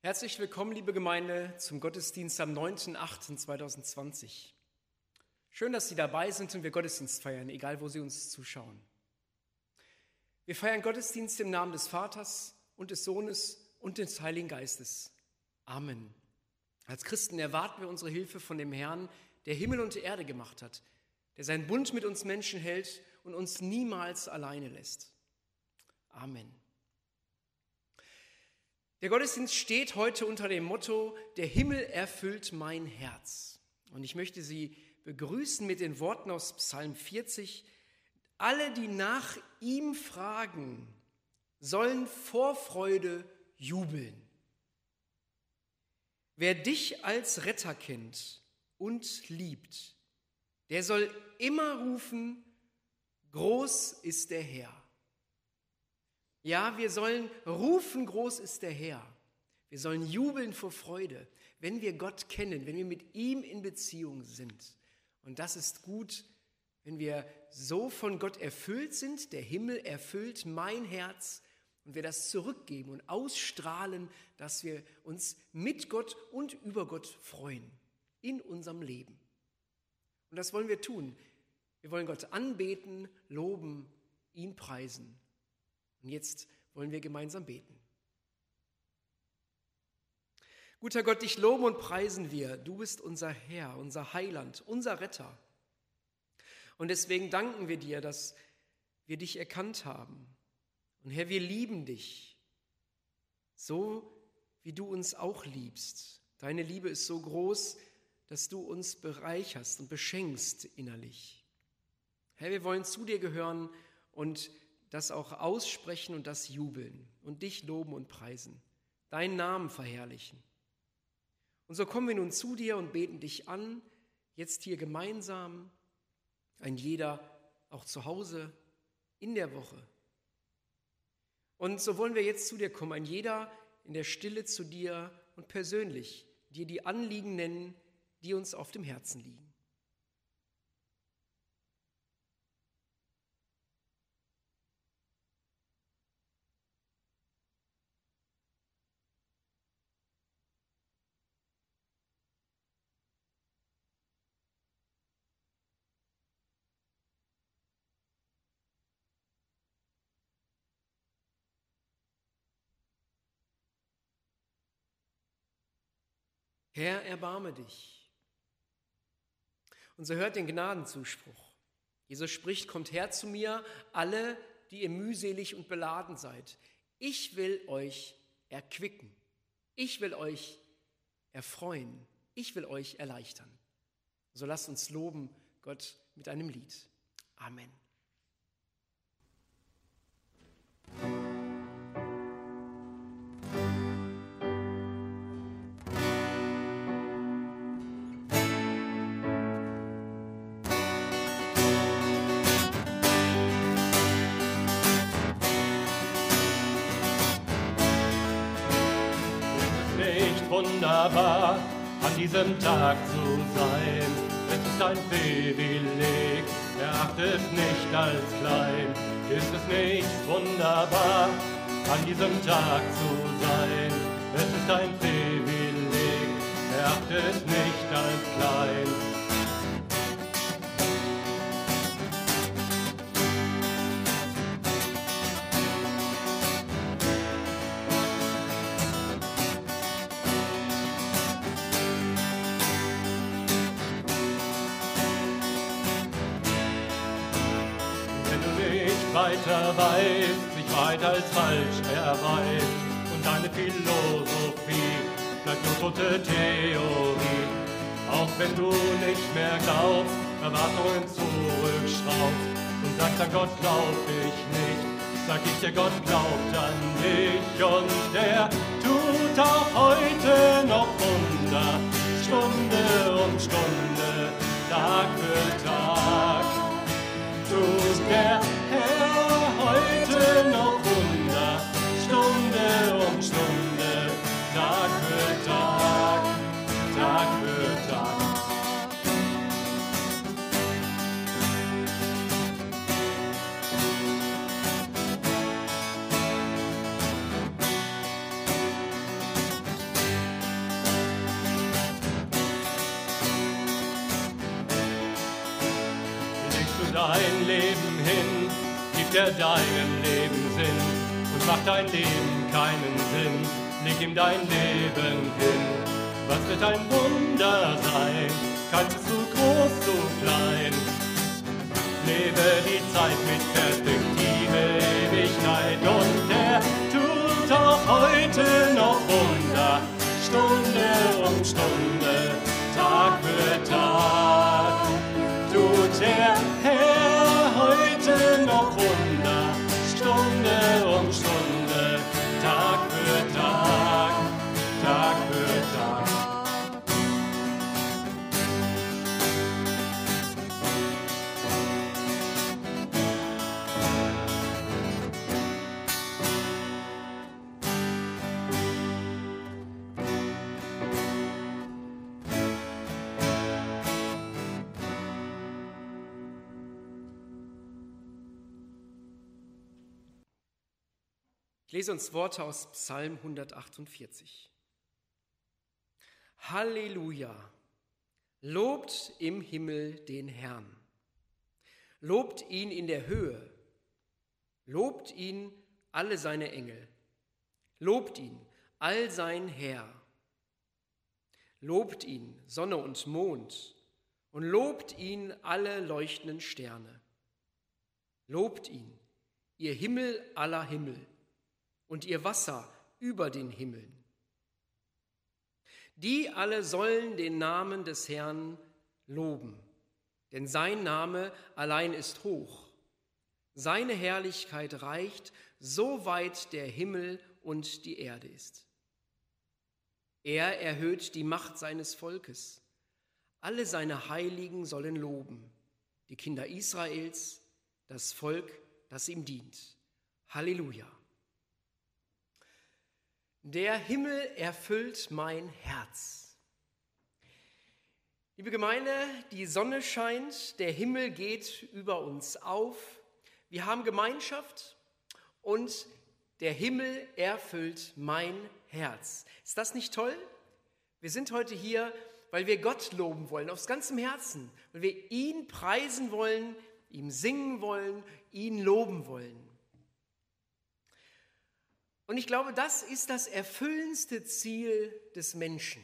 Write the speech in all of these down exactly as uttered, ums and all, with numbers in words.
Herzlich willkommen, liebe Gemeinde, zum Gottesdienst am neunten achten zweitausendzwanzig. Schön, dass Sie dabei sind und wir Gottesdienst feiern, egal wo Sie uns zuschauen. Wir feiern Gottesdienst im Namen des Vaters und des Sohnes und des Heiligen Geistes. Amen. Als Christen erwarten wir unsere Hilfe von dem Herrn, der Himmel und Erde gemacht hat, der seinen Bund mit uns Menschen hält und uns niemals alleine lässt. Amen. Der Gottesdienst steht heute unter dem Motto: Der Himmel erfüllt mein Herz. Und ich möchte Sie begrüßen mit den Worten aus Psalm vierzig. Alle, die nach ihm fragen, sollen vor Freude jubeln. Wer dich als Retter kennt und liebt, der soll immer rufen: Groß ist der Herr. Ja, wir sollen rufen, groß ist der Herr. Wir sollen jubeln vor Freude, wenn wir Gott kennen, wenn wir mit ihm in Beziehung sind. Und das ist gut, wenn wir so von Gott erfüllt sind. Der Himmel erfüllt mein Herz und wir das zurückgeben und ausstrahlen, dass wir uns mit Gott und über Gott freuen in unserem Leben. Und das wollen wir tun. Wir wollen Gott anbeten, loben, ihn preisen. Und jetzt wollen wir gemeinsam beten. Guter Gott, dich loben und preisen wir. Du bist unser Herr, unser Heiland, unser Retter. Und deswegen danken wir dir, dass wir dich erkannt haben. Und Herr, wir lieben dich, so wie du uns auch liebst. Deine Liebe ist so groß, dass du uns bereicherst und beschenkst innerlich. Herr, wir wollen zu dir gehören und das auch aussprechen und das jubeln und dich loben und preisen, deinen Namen verherrlichen. Und so kommen wir nun zu dir und beten dich an, jetzt hier gemeinsam, ein jeder auch zu Hause, in der Woche. Und so wollen wir jetzt zu dir kommen, ein jeder in der Stille zu dir und persönlich dir die Anliegen nennen, die uns auf dem Herzen liegen. Herr, erbarme dich. Und so hört den Gnadenzuspruch. Jesus spricht: Kommt her zu mir, alle, die ihr mühselig und beladen seid. Ich will euch erquicken. Ich will euch erfreuen. Ich will euch erleichtern. So lasst uns loben Gott mit einem Lied. Amen. Wunderbar, an diesem Tag zu sein. Es ist ein Privileg, erachte es nicht als klein. Ist es nicht wunderbar, an diesem Tag zu sein? Es ist ein Privileg, erachte es nicht als klein. Weiter weiß, sich weit als falsch erweist und deine Philosophie bleibt nur tote Theorie. Auch wenn du nicht mehr glaubst, Erwartungen zurückschraubst und sagst, an Gott glaub ich nicht, sag ich dir, Gott glaubt an dich und der tut auch heute noch Wunder, Stunde um Stunde, Tag für Tag. Tut der Herr heute noch Wunder, Stunde um Stunde, Tag für Tag, Tag für Tag. sein Leben hin, gibt er deinem Leben Sinn und macht dein Leben keinen Sinn, leg ihm dein Leben hin. Was wird ein Wunder sein, kannst du zu groß, zu klein. Lebe die Zeit mit Perspektive, Ewigkeit und er tut auch heute noch Wunder, Stunde um Stunde, Tag für Tag. Tut der Herr heute noch Wunder, Stunde um Stunde, Tag für Tag, Tag für Tag. Ich lese uns Worte aus Psalm hundertachtundvierzig. Halleluja! Lobt im Himmel den Herrn. Lobt ihn in der Höhe. Lobt ihn alle seine Engel. Lobt ihn all sein Heer. Lobt ihn Sonne und Mond und lobt ihn alle leuchtenden Sterne. Lobt ihn, ihr Himmel aller Himmel und ihr Wasser über den Himmeln. Die alle sollen den Namen des Herrn loben, denn sein Name allein ist hoch. Seine Herrlichkeit reicht, so weit der Himmel und die Erde ist. Er erhöht die Macht seines Volkes. Alle seine Heiligen sollen loben, die Kinder Israels, das Volk, das ihm dient. Halleluja! Der Himmel erfüllt mein Herz. Liebe Gemeinde, die Sonne scheint, der Himmel geht über uns auf. Wir haben Gemeinschaft und der Himmel erfüllt mein Herz. Ist das nicht toll? Wir sind heute hier, weil wir Gott loben wollen, aus ganzem Herzen, weil wir ihn preisen wollen, ihm singen wollen, ihn loben wollen. Und ich glaube, das ist das erfüllendste Ziel des Menschen.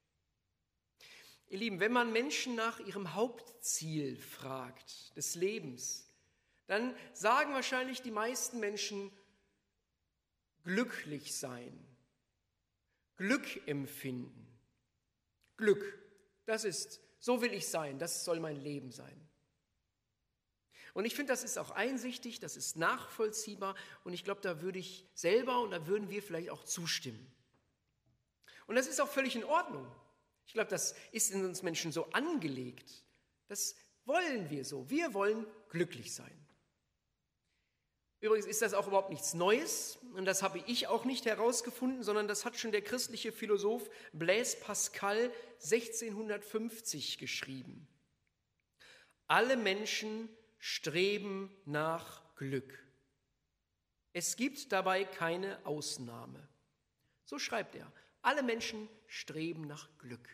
Ihr Lieben, wenn man Menschen nach ihrem Hauptziel fragt, des Lebens, dann sagen wahrscheinlich die meisten Menschen glücklich sein, Glück empfinden. Glück, das ist, so will ich sein, das soll mein Leben sein. Und ich finde, das ist auch einsichtig, das ist nachvollziehbar und ich glaube, da würde ich selber und da würden wir vielleicht auch zustimmen. Und das ist auch völlig in Ordnung. Ich glaube, das ist in uns Menschen so angelegt. Das wollen wir so. Wir wollen glücklich sein. Übrigens ist das auch überhaupt nichts Neues und das habe ich auch nicht herausgefunden, sondern das hat schon der christliche Philosoph Blaise Pascal sechzehnhundertfünfzig geschrieben. Alle Menschen streben nach Glück. Es gibt dabei keine Ausnahme. So schreibt er. Alle Menschen streben nach Glück.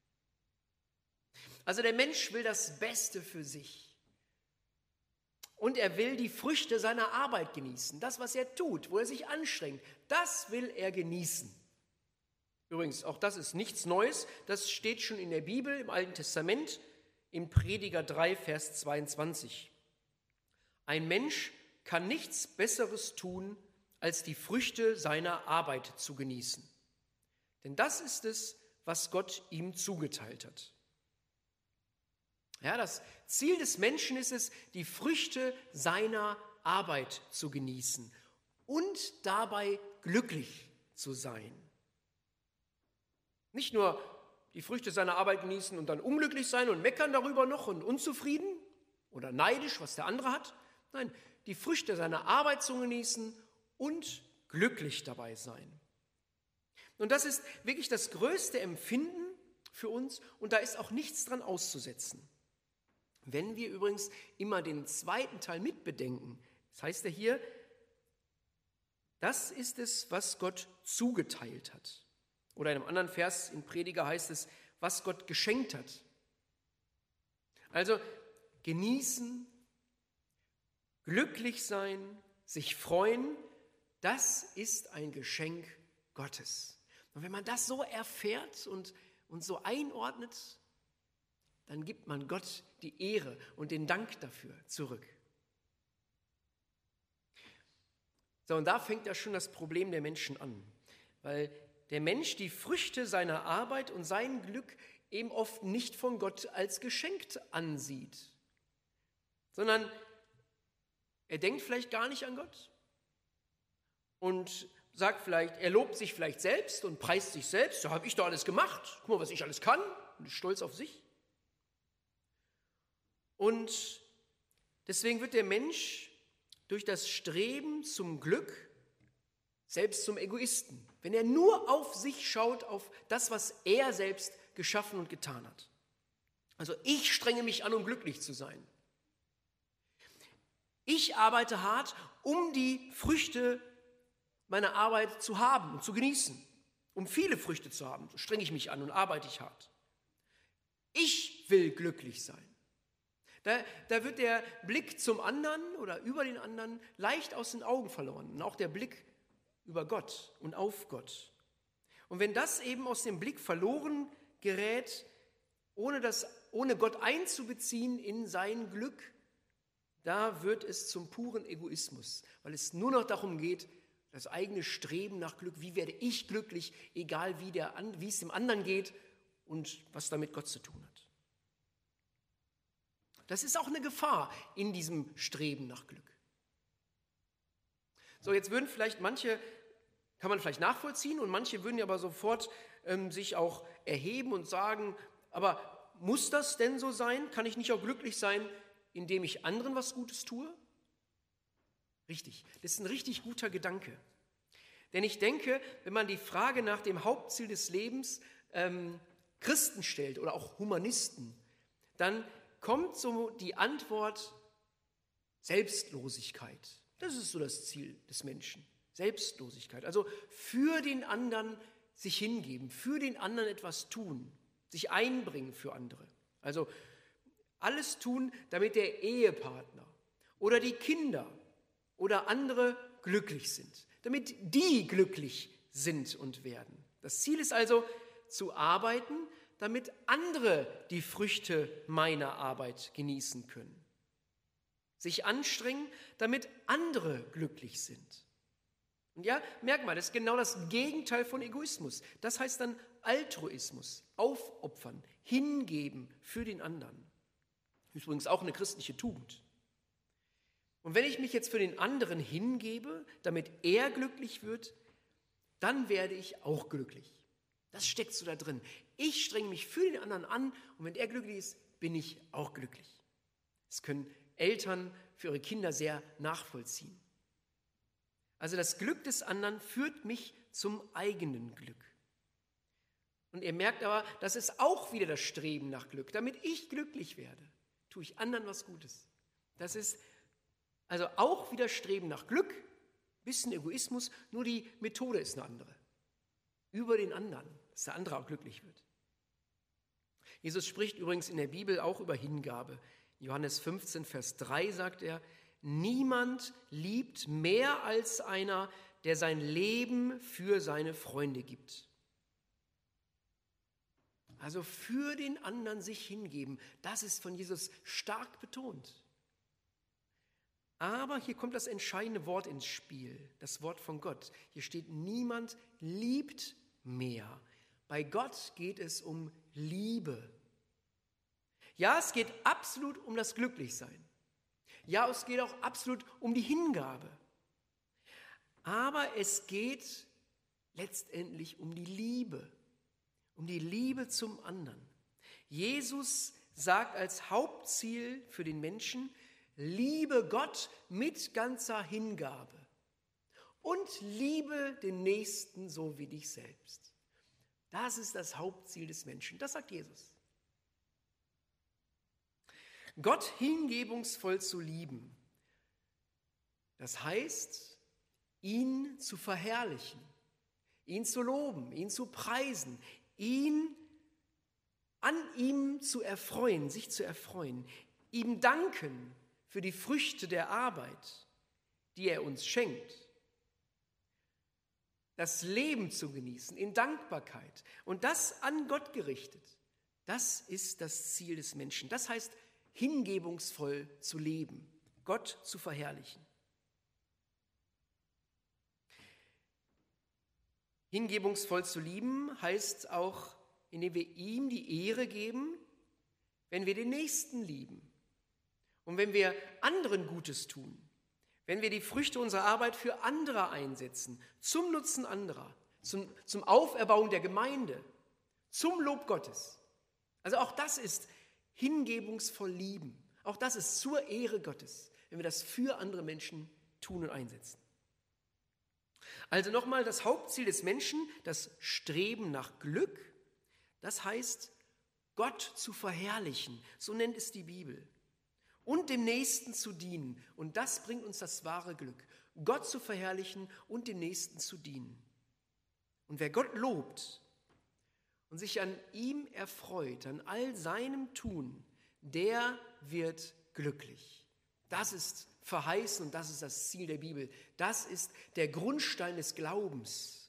Also der Mensch will das Beste für sich. Und er will die Früchte seiner Arbeit genießen. Das, was er tut, wo er sich anstrengt, das will er genießen. Übrigens, auch das ist nichts Neues. Das steht schon in der Bibel, im Alten Testament, in Prediger drei, Vers zweiundzwanzig. Ein Mensch kann nichts Besseres tun, als die Früchte seiner Arbeit zu genießen. Denn das ist es, was Gott ihm zugeteilt hat. Ja, das Ziel des Menschen ist es, die Früchte seiner Arbeit zu genießen und dabei glücklich zu sein. Nicht nur die Früchte seiner Arbeit genießen und dann unglücklich sein und meckern darüber noch und unzufrieden oder neidisch, was der andere hat. Nein, die Früchte seiner Arbeit zu genießen und glücklich dabei sein. Und das ist wirklich das größte Empfinden für uns und da ist auch nichts dran auszusetzen. Wenn wir übrigens immer den zweiten Teil mitbedenken, das heißt ja hier, das ist es, was Gott zugeteilt hat. Oder in einem anderen Vers in Prediger heißt es, was Gott geschenkt hat. Also genießen glücklich sein, sich freuen, das ist ein Geschenk Gottes. Und wenn man das so erfährt und, und so einordnet, dann gibt man Gott die Ehre und den Dank dafür zurück. So, und da fängt ja schon das Problem der Menschen an, weil der Mensch die Früchte seiner Arbeit und sein Glück eben oft nicht von Gott als geschenkt ansieht, sondern er denkt vielleicht gar nicht an Gott und sagt vielleicht, er lobt sich vielleicht selbst und preist sich selbst, so habe ich doch alles gemacht, guck mal, was ich alles kann, und ist stolz auf sich. Und deswegen wird der Mensch durch das Streben zum Glück selbst zum Egoisten, wenn er nur auf sich schaut, auf das, was er selbst geschaffen und getan hat. Also ich strenge mich an, um glücklich zu sein. Ich arbeite hart, um die Früchte meiner Arbeit zu haben und zu genießen. Um viele Früchte zu haben, so strenge ich mich an und arbeite ich hart. Ich will glücklich sein. Da, da wird der Blick zum anderen oder über den anderen leicht aus den Augen verloren. Und auch der Blick über Gott und auf Gott. Und wenn das eben aus dem Blick verloren gerät, ohne, das, ohne Gott einzubeziehen in sein Glück, da wird es zum puren Egoismus, weil es nur noch darum geht, das eigene Streben nach Glück, wie werde ich glücklich, egal wie, der, wie es dem anderen geht und was damit Gott zu tun hat. Das ist auch eine Gefahr in diesem Streben nach Glück. So, jetzt würden vielleicht manche, kann man vielleicht nachvollziehen, und manche würden ja aber sofort ähm, sich auch erheben und sagen, aber muss das denn so sein? Kann ich nicht auch glücklich sein, indem ich anderen was Gutes tue? Richtig, das ist ein richtig guter Gedanke. Denn ich denke, wenn man die Frage nach dem Hauptziel des Lebens ähm, Christen stellt oder auch Humanisten, dann kommt so die Antwort Selbstlosigkeit. Das ist so das Ziel des Menschen, Selbstlosigkeit. Also für den anderen sich hingeben, für den anderen etwas tun, sich einbringen für andere. Also alles tun, damit der Ehepartner oder die Kinder oder andere glücklich sind, damit die glücklich sind und werden. Das Ziel ist also zu arbeiten, damit andere die Früchte meiner Arbeit genießen können. Sich anstrengen, damit andere glücklich sind. Und ja, merk mal, das ist genau das Gegenteil von Egoismus. Das heißt dann Altruismus, aufopfern, hingeben für den anderen. Übrigens auch eine christliche Tugend. Und wenn ich mich jetzt für den anderen hingebe, damit er glücklich wird, dann werde ich auch glücklich. Das steckt so da drin. Ich strenge mich für den anderen an und wenn er glücklich ist, bin ich auch glücklich. Das können Eltern für ihre Kinder sehr nachvollziehen. Also das Glück des anderen führt mich zum eigenen Glück. Und ihr merkt aber, das ist auch wieder das Streben nach Glück. Damit ich glücklich werde, tue ich anderen was Gutes. Das ist also auch wieder Streben nach Glück, bisschen Egoismus, nur die Methode ist eine andere. Über den anderen, dass der andere auch glücklich wird. Jesus spricht übrigens in der Bibel auch über Hingabe. In Johannes fünfzehn, Vers drei sagt er, niemand liebt mehr als einer, der sein Leben für seine Freunde gibt. Also für den anderen sich hingeben, das ist von Jesus stark betont. Aber hier kommt das entscheidende Wort ins Spiel, das Wort von Gott. Hier steht, niemand liebt mehr. Bei Gott geht es um Liebe. Ja, es geht absolut um das Glücklichsein. Ja, es geht auch absolut um die Hingabe. Aber es geht letztendlich um die Liebe, um die Liebe zum anderen. Jesus sagt als Hauptziel für den Menschen, liebe Gott mit ganzer Hingabe und liebe den Nächsten so wie dich selbst. Das ist das Hauptziel des Menschen, das sagt Jesus. Gott hingebungsvoll zu lieben, das heißt, ihn zu verherrlichen, ihn zu loben, ihn zu preisen, ihn an ihm zu erfreuen, sich zu erfreuen, ihm danken für die Früchte der Arbeit, die er uns schenkt. Das Leben zu genießen in Dankbarkeit und das an Gott gerichtet, das ist das Ziel des Menschen. Das heißt, hingebungsvoll zu leben, Gott zu verherrlichen. Hingebungsvoll zu lieben heißt auch, indem wir ihm die Ehre geben, wenn wir den Nächsten lieben und wenn wir anderen Gutes tun, wenn wir die Früchte unserer Arbeit für andere einsetzen, zum Nutzen anderer, zum, zum Auferbauen der Gemeinde, zum Lob Gottes. Also auch das ist hingebungsvoll lieben. Auch das ist zur Ehre Gottes, wenn wir das für andere Menschen tun und einsetzen. Also nochmal, das Hauptziel des Menschen, das Streben nach Glück, das heißt, Gott zu verherrlichen, so nennt es die Bibel, und dem Nächsten zu dienen. Und das bringt uns das wahre Glück, Gott zu verherrlichen und dem Nächsten zu dienen. Und wer Gott lobt und sich an ihm erfreut, an all seinem Tun, der wird glücklich. Das ist verheißen und das ist das Ziel der Bibel. Das ist der Grundstein des Glaubens.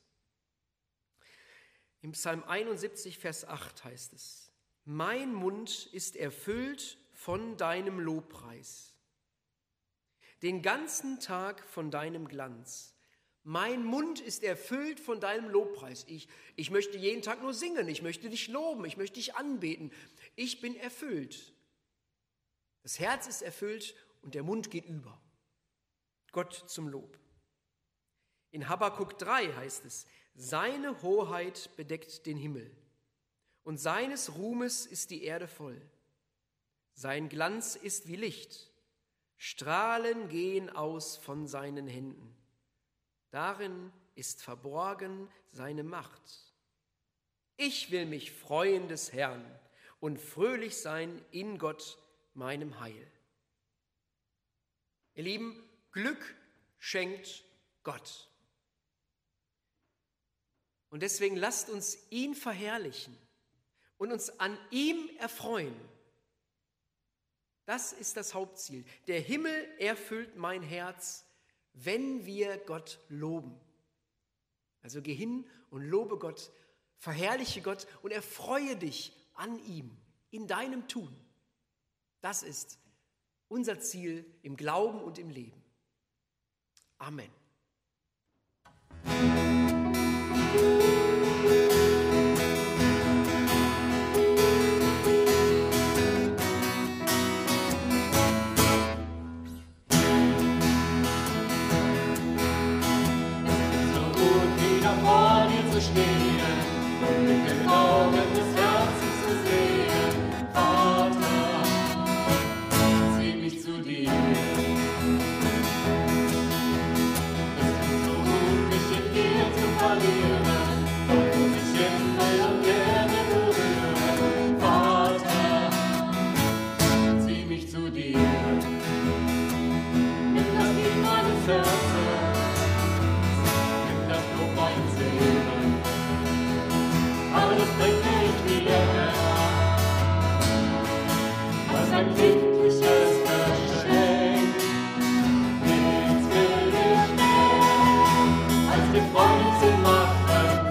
Im Psalm einundsiebzig, Vers acht heißt es: Mein Mund ist erfüllt von deinem Lobpreis, den ganzen Tag von deinem Glanz. Mein Mund ist erfüllt von deinem Lobpreis. Ich, ich möchte jeden Tag nur singen, ich möchte dich loben, ich möchte dich anbeten. Ich bin erfüllt. Das Herz ist erfüllt und der Mund geht über. Gott zum Lob. In Habakuk drei heißt es: Seine Hoheit bedeckt den Himmel und seines Ruhmes ist die Erde voll. Sein Glanz ist wie Licht, Strahlen gehen aus von seinen Händen. Darin ist verborgen seine Macht. Ich will mich freuen des Herrn und fröhlich sein in Gott, meinem Heil. Ihr Lieben, Glück schenkt Gott. Und deswegen lasst uns ihn verherrlichen und uns an ihm erfreuen. Das ist das Hauptziel. Der Himmel erfüllt mein Herz, wenn wir Gott loben. Also geh hin und lobe Gott, verherrliche Gott und erfreue dich an ihm, in deinem Tun. Das ist unser Ziel im Glauben und im Leben. Amen. Freunde zu machen.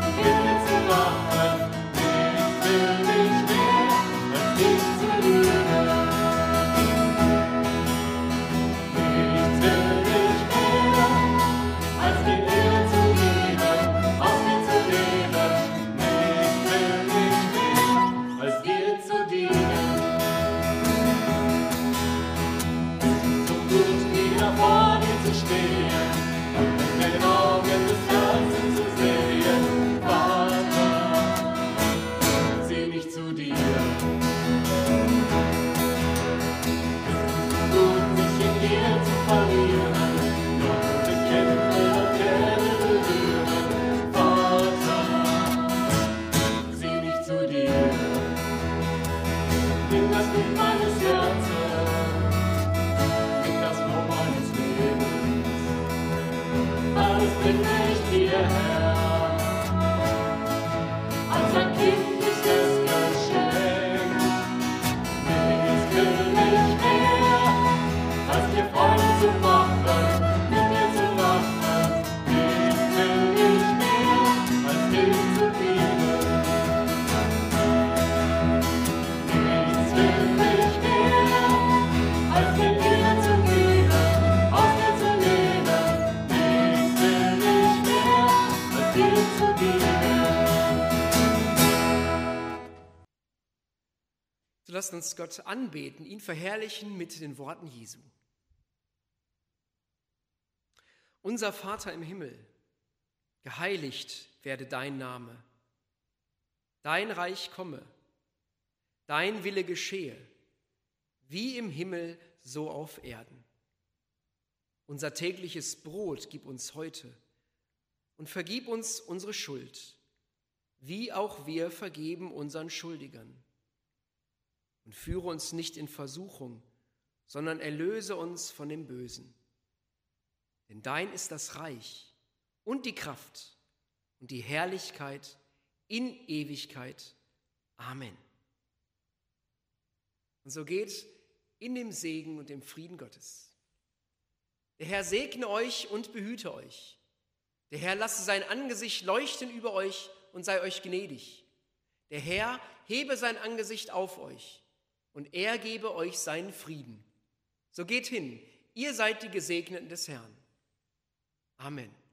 zu dienen. So lasst uns Gott anbeten, ihn verherrlichen mit den Worten Jesu. Unser Vater im Himmel, geheiligt werde dein Name. Dein Reich komme, dein Wille geschehe, wie im Himmel, so auf Erden. Unser tägliches Brot gib uns heute und vergib uns unsere Schuld, wie auch wir vergeben unseren Schuldigern. Und führe uns nicht in Versuchung, sondern erlöse uns von dem Bösen. Denn dein ist das Reich und die Kraft und die Herrlichkeit in Ewigkeit. Amen. Und so geht in dem Segen und dem Frieden Gottes. Der Herr segne euch und behüte euch. Der Herr lasse sein Angesicht leuchten über euch und sei euch gnädig. Der Herr hebe sein Angesicht auf euch und er gebe euch seinen Frieden. So geht hin, ihr seid die Gesegneten des Herrn. Amen.